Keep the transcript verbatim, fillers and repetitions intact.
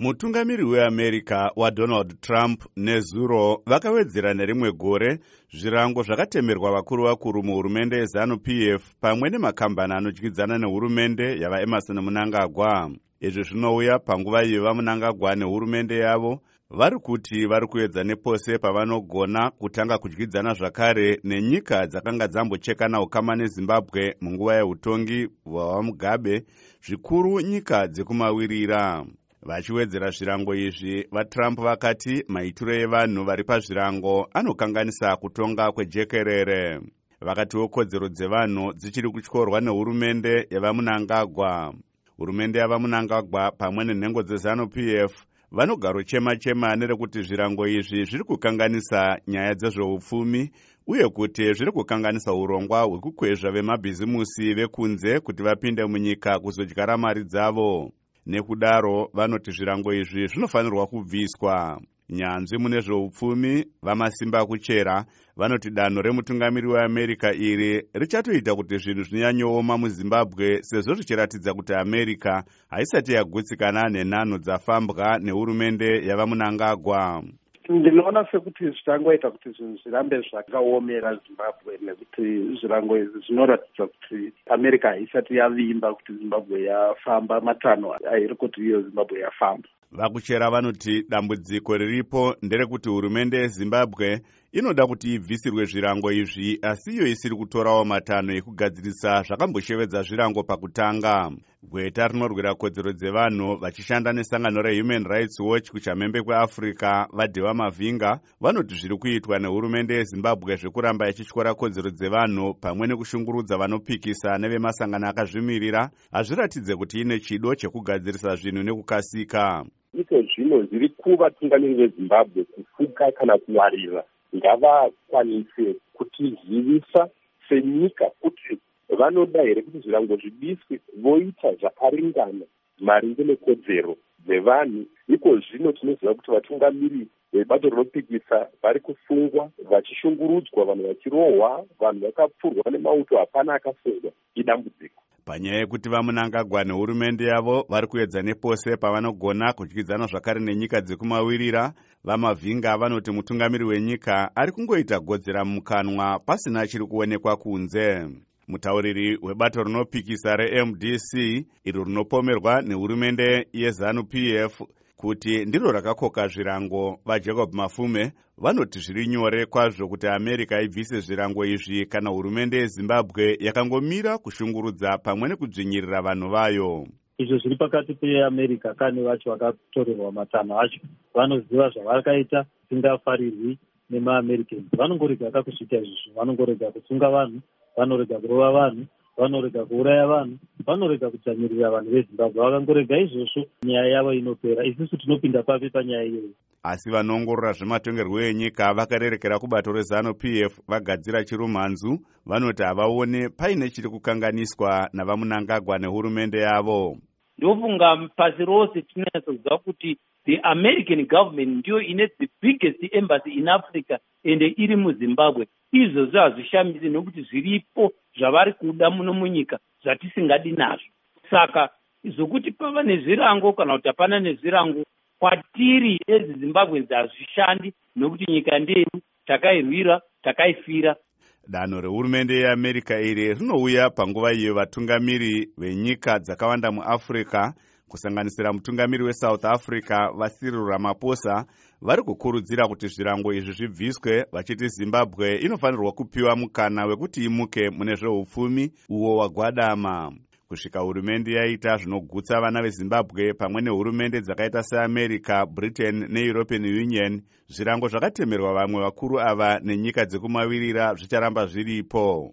Mutungamiri weAmerica waDonald Trump nezuro vakawedzera nerimwe gore zvirango zvakatemerwa vakuru vakuru muhurumende yeZanu-P F pamwe nemakambani anodyidzana nehurumende yavaEmerson Mnangagwa. Izvi zvinouya panguva iyo vaMnangagwa nehurumende yavo vari kuti vari kuedza nepose pavanogona kutanga kudyidzana zvakare nenyika dzakanga dzambochekana ukama neZimbabwe munguva yeutongi hwaMugabe, zvikuru nyika dzekumawirira. Vachiwedzera zvirango izvi, vaTrump vakati maitiro evanhu vari pazvirango anokanganisa kutonga kwejekerere. Vakatiwo kodzero dzevanhu dzichiri kutyorwa nehurumende yavaMnangagwa. Hurumende yavaMnangagwa pamwe nenhengo dzeZanu-P F vanogaro chema chema nerekuti zvirango izvi zviri kukanganisa nyaya dzezveupfumi uye kuti zviri kukanganisa urongwa hwekukwezva vemabhizimusi vekunze kuti vapinde munyika kuzodyara mari dzavo. Nekudaro vanoti zvirango izvi zvinofanirwa kubviswa. Nyanzvi mune zveupfumi vamasimba kuchera vanoti danho remutungamiri weAmerica iri richatoita kuti zvinhu zvinyanyooma muZimbabwe, sezvo zvichiratidza kuti America haisati yagutsikana nenhano dzafambwa nehurumende yavaMnangagwa. Ndinoona sekuti zvichangoita kuti zvinhu zvirambe zvakaomera Zimbabwe, nekuti zvirango izvi zvinoratidza kuti America haisati yavimba kuti Zimbabwe yafamba matanho airi kuti iyo Zimbabwe yafamba. Vakuchera vanoti dambudziko riripo nderekuti hurumende yeZimbabwe inoda kuti ibvisirwe zvirango izvi, asi iyo isiri kutorawo matanho ekugadzirisa zvakamboshevedza zvirango pakutanga. Gweta rinorwira kodzero dzevanhu vachishanda nesangano reHuman Rights Watch kuchamhembe kweAfrica vaDhewa Mavhinga vanoti zviri kuitwa nehurumende yeZimbabwe zvekuramba ichityora kodzero dzevanhu pamwe nekushungurudza vanopikisa nevemasangano akazvimirira hazviratidze kuti ine chido chekugadzirisa zvinhu nekukasika. Iko zvino zviri kuvatungamiri veZimbabwe kufuka kana kuwarira ngavakwanise kutizivisa senyika kuti vanoda here kuti zvirango zvidiswe, voita zvakaringana maringe nekodzero dzevanhu. Iko zvino tinoziva kuti vatungamiri vebato rinopikisa vari kusungwa, vachishungurudzwa, vanhu vachirohwa, vanhu vakapfurwa nemauto hapana akasungwa. Idambudziko. Panyaya yekuti vaMnangagwa nehurumende yavo vari kuedza nepose pavanogona kudyidzana zvakare nenyika dzekumawirira, vaMavhinga vanoti mutungamiri wenyika ari kungoita godzera mukanwa pasina chiri kuonekwa kunze. Mutauriri webato rinopikisa reM D C iro rinopomerwa nehurumende yeZanu-P F kuti ndiro rakakoka zvirango, vaJacob Mafume vanoti zviri nyore kwazvo kuti America ibvise zvirango izvi kana hurumende yeZimbabwe yakangomira kushungurudza pamwe nekudzvinyirira vanhu vayo. Izvo zviri pakati peAmerica kane vacho vakatorerwa matanho acho vanoziva zvavakaita singafarirwi nemaAmericans. Vanongorega kuzviita izvozvo, vanongorega kusunga vanhu, vanorega kurova vanhu, vanorega kuuraya vanhu, vanorega kudzvanyiririra vanhu veZimbabwe. Vakangorega izvozvo nyaya yavo inopera. Isusu tinopinda papi panyaya iyoyo. Asi vanoongorora zvematongerwo enyika vakarerekera kubato reZanu-P F vagadzira chirumhanzu vanoti havaone paine chiri kukanganiswa navaMnangagwa nehurumende yavo. Ndofunga pasi rose tinatsoziva kuti the American government ndiyo ine the biggest embassy in Africa ende iri muZimbabwe. Izvozvo hazvishambisi nokuti zviripo zvavari kuda muno munyika zvatisingadi nazvo. Saka zvokuti pava nezvirango kana kuti hapana nezvirango kwatiri eziZimbabwe hazvishandi nokuti nyika ndedu, takairwira, takaifira. Danho rehurumende yeAmerica iri rinouya panguva iyo vatungamiri venyika dzakawanda muAfrica kusanganisira mutungamiri weSouth Africa vaCyril Ramaphosa vari kukurudzira kuti zvirango izvi zvibviswe, vachiti Zimbabwe inofanirwa kupiwa mukana wekuti imuke mune zveupfumi uwo wagwadama. Kusvika hurumende yaita zvinogutsa vana veZimbabwe pamwe nehurumende dzakaita seAmerica, Britain neEuropean Union, zvirango zvakatemerwa vamwe vakuru ava nenyika dzekumawirira zvicharamba zviripo.